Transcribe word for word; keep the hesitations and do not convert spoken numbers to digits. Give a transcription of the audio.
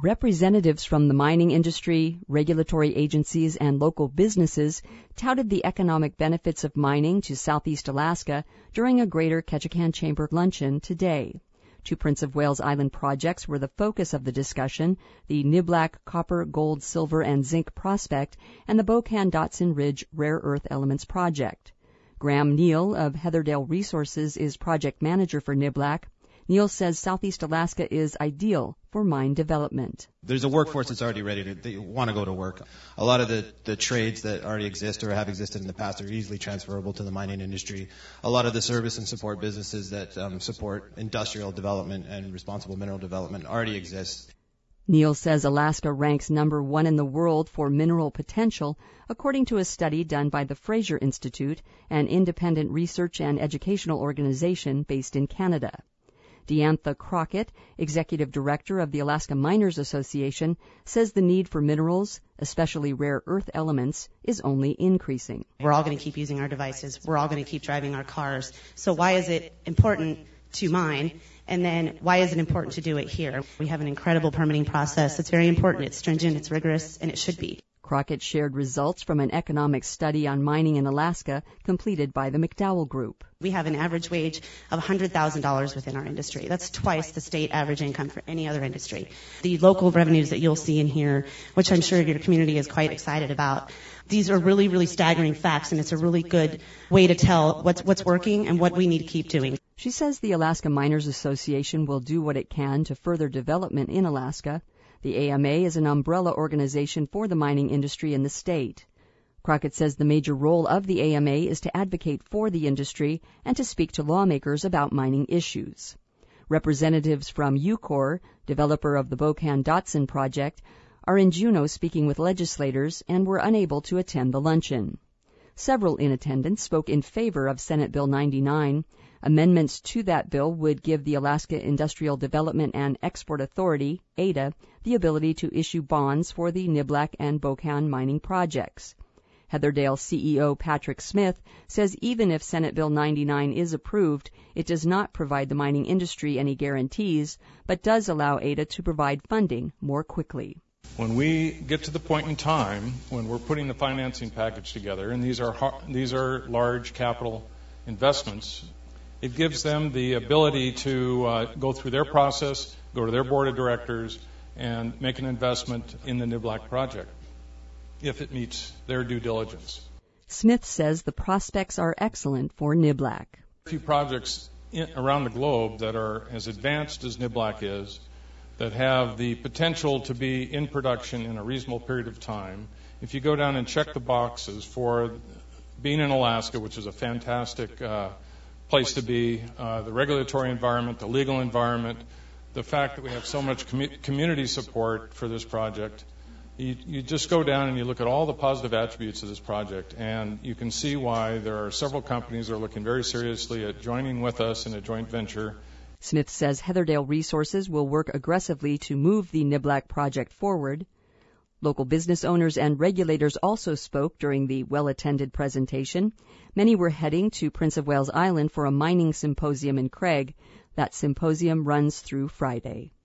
Representatives from the mining industry, regulatory agencies, and local businesses touted the economic benefits of mining to Southeast Alaska during a Greater Ketchikan Chamber luncheon today. Two Prince of Wales Island projects were the focus of the discussion, the Niblack Copper, Gold, Silver, and Zinc Prospect and the Bokan-Dotson Ridge Rare Earth Elements Project. Graham Neal of Heatherdale Resources is project manager for Niblack. Neal says Southeast Alaska is ideal for mine development. There's a workforce that's already ready to they want to go to work. A lot of the, the trades that already exist or have existed in the past are easily transferable to the mining industry. A lot of the service and support businesses that um, support industrial development and responsible mineral development already exist. Neal says Alaska ranks number one in the world for mineral potential, according to a study done by the Fraser Institute, an independent research and educational organization based in Canada. Deantha Crockett, executive director of the Alaska Miners Association, says the need for minerals, especially rare earth elements, is only increasing. We're all going to keep using our devices. We're all going to keep driving our cars. So why is it important to mine? And then why is it important to do it here? We have an incredible permitting process. It's very important. It's stringent, it's rigorous, and it should be. Crockett shared results from an economic study on mining in Alaska completed by the McDowell Group. We have an average wage of one hundred thousand dollars within our industry. That's twice the state average income for any other industry. The local revenues that you'll see in here, which I'm sure your community is quite excited about, these are really, really staggering facts, and it's a really good way to tell what's, what's working and what we need to keep doing. She says the Alaska Miners Association will do what it can to further development in Alaska. The A M A is an umbrella organization for the mining industry in the state. Crockett says the major role of the A M A is to advocate for the industry and to speak to lawmakers about mining issues. Representatives from Ucore, developer of the Bokan-Dotson project, are in Juneau speaking with legislators and were unable to attend the luncheon. Several in attendance spoke in favor of Senate Bill ninety-nine. Amendments to that bill would give the Alaska Industrial Development and Export Authority, A D A, the ability to issue bonds for the Niblack and Bokan mining projects. Heatherdale C E O Patrick Smith says even if Senate Bill ninety-nine is approved, it does not provide the mining industry any guarantees, but does allow A D A to provide funding more quickly. When we get to the point in time when we're putting the financing package together, and these are these are large capital investments, it gives them the ability to uh, go through their process, go to their board of directors, and make an investment in the Niblack project, if it meets their due diligence. Smith says the prospects are excellent for Niblack. A few projects in, around the globe that are as advanced as Niblack is, that have the potential to be in production in a reasonable period of time. If you go down and check the boxes for being in Alaska, which is a fantastic uh, place to be, uh, the regulatory environment, the legal environment, the fact that we have so much commu- community support for this project, you, you just go down and you look at all the positive attributes of this project, and you can see why there are several companies that are looking very seriously at joining with us in a joint venture. Smith says Heatherdale Resources will work aggressively to move the Niblack project forward. Local business owners and regulators also spoke during the well-attended presentation. Many were heading to Prince of Wales Island for a mining symposium in Craig. That symposium runs through Friday.